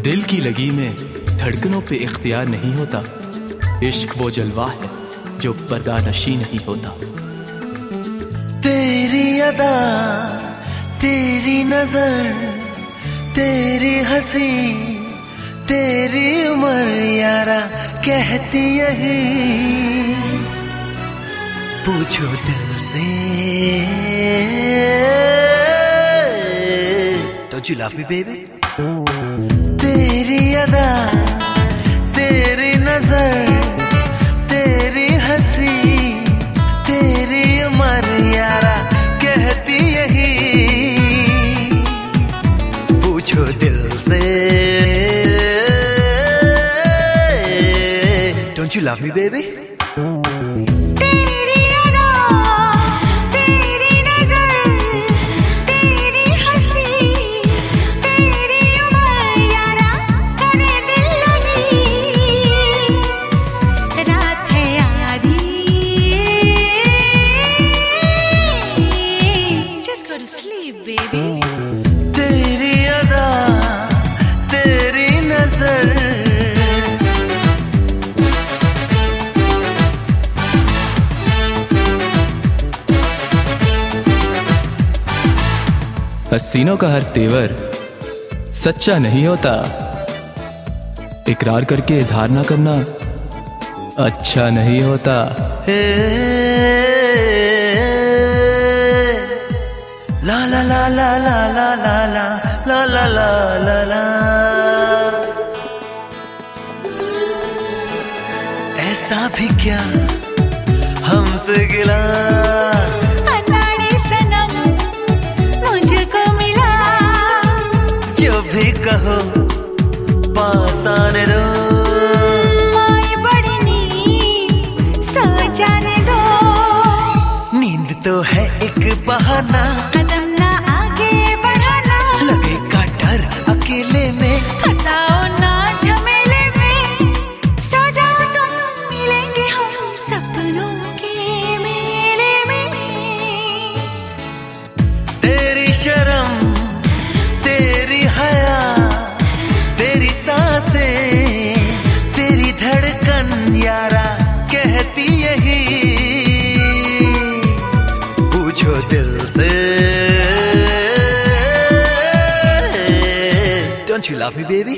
दिल की लगी में धड़कनों पे इख्तियार नहीं होता। इश्क वो जलवा है जो पर्दानशी नहीं होता। तेरी अदा, तेरी नजर, तेरी हंसी, तेरी उम्र यारा कहती यही। पूछो दिल से, Don't you love me baby? तेरी अदा, तेरी नजर, तेरी हंसी, तेरी उम्र यारा कहती यही। पूछो दिल से, Don't you love me baby? तेरी अदा, तेरी नजर। हसीनों का हर तेवर सच्चा नहीं होता। इकरार करके इजहार ना करना अच्छा नहीं होता। ला ला ला ला ला ला ला ला ला ला ला ला। ऐसा भी क्या हमसे गिला, अनाड़ी सनम मुझको मिला। जो भी कहो पास आने दो, माई बड़ी नींद सो जाने दो। नींद तो है एक बहाना, कदम ना आगे बढ़ाना। लगेगा डर अकेले में, फंसाओ ना झमेले में। सो जाओ तुम, मिलेंगे हम सपनों के मेले में। तेरी शर्म, तेरी हया, तेरी सांसें, तेरी धड़कन यारा कहती यही। पूछो दिल से, Don't you love me baby?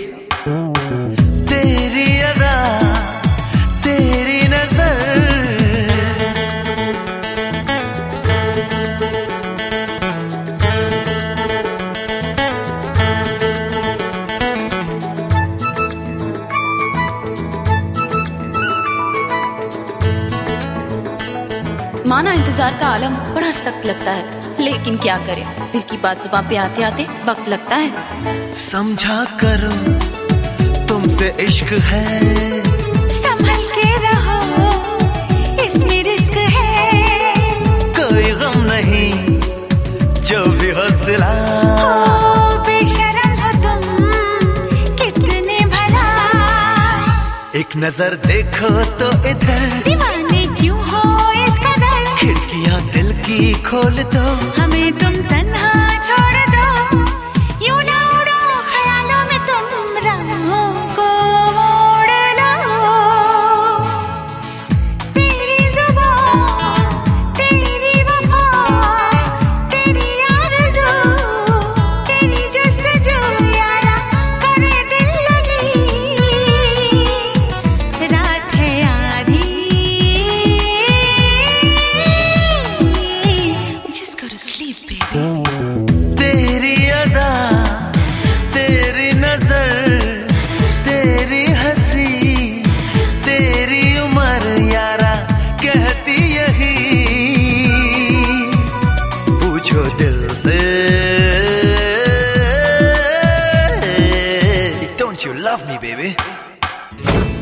तेरी अदा, तेरी नजर। माना इंतजार का आलम बड़ा सख्त लगता है, लेकिन क्या करे, दिल की बात जुबान पे आते आते वक्त लगता है। समझा करो तुमसे इश्क है, संभल के रहो इसमें रिस्क है। कोई गम नहीं जो भी हौसला। बेशरम हो तुम कितने भला। एक नजर देखो तो इधर, दीवाने क्यों हो इस कदर। खिड़कियां दिल की खोल दो, हमें तुम तन्हा छोड़ दो। यूं ना उड़ो ख्यालों में तुम, राहों को मोड़ लो। तेरी जुबान, तेरी वफा, तेरी आरज़ू, तेरी जुस्तजू यारा करे दिल लगी। रात है आधी, just go to sleep baby। तेरी अदा, तेरी नजर, तेरी हंसी, तेरी उम्र यारा कहती यही। पूछो दिल से, Don't you love me baby?